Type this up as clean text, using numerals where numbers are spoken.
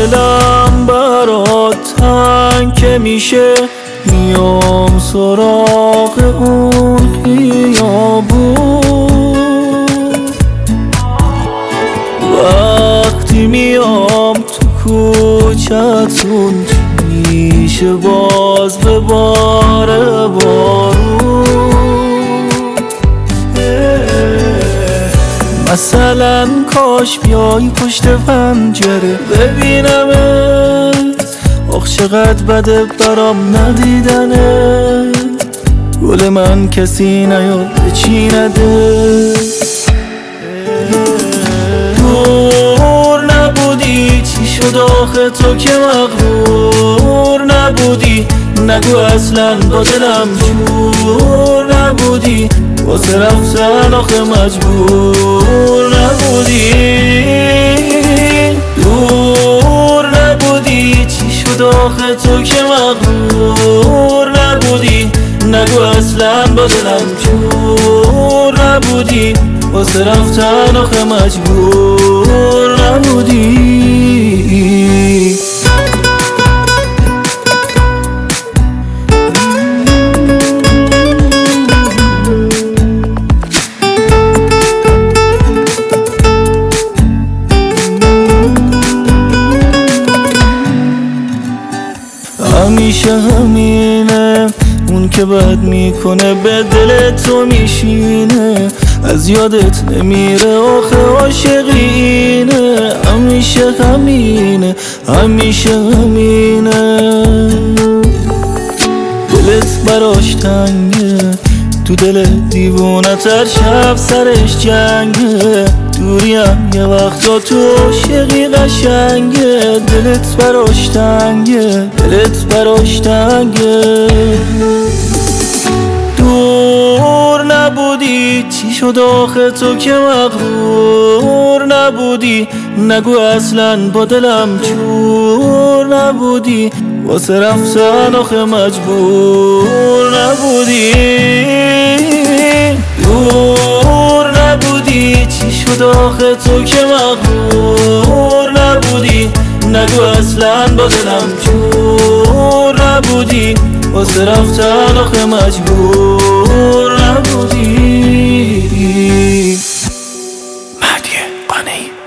دلم برات تنگ که میشه میام سراغ اون خیابون. وقتی میام تو کوچتون میشه باز به باره بارون. مثلا کاش بیای پشت پنجره ببینمت، آخ چقدر بده برام ندیدنت. گل من کسی نیاد به چی نده. دور نبودی چی شد آخه تو که مغرور نبودی، نگو اصلا با دلم جور نبودی، واسه رفتن آخه مجبور نبودی. دور نبودی چی شد آخه تو که مغرور نبودی، نگو اصلا با دلم جور نبودی، واسه رفتن آخه مجبور نبودی. همیشه همینه، اون که بد میکنه به دل تو میشینه، از یادت نمیره آخه عاشقینه. همیشه همینه، همیشه همینه، دلت براش تنگه، تو دل دیوونه تر شب سرش جنگه. دوریم یه وقتا تو عاشقی قشنگه، دلت براش تنگه، دلت براش تنگه. دور نبودی چی شد آخه تو که مغرور نبودی، نگو اصلا با دلم جور نبودی، واسه رفتن آخه مجبور نبودی. دور نبودی چی شد آخه تو که مغرور نبودی، نگو اصلا با دلم جور نبودی، واسه رفتن آخه مجبور نبودی. مهدی قانعی.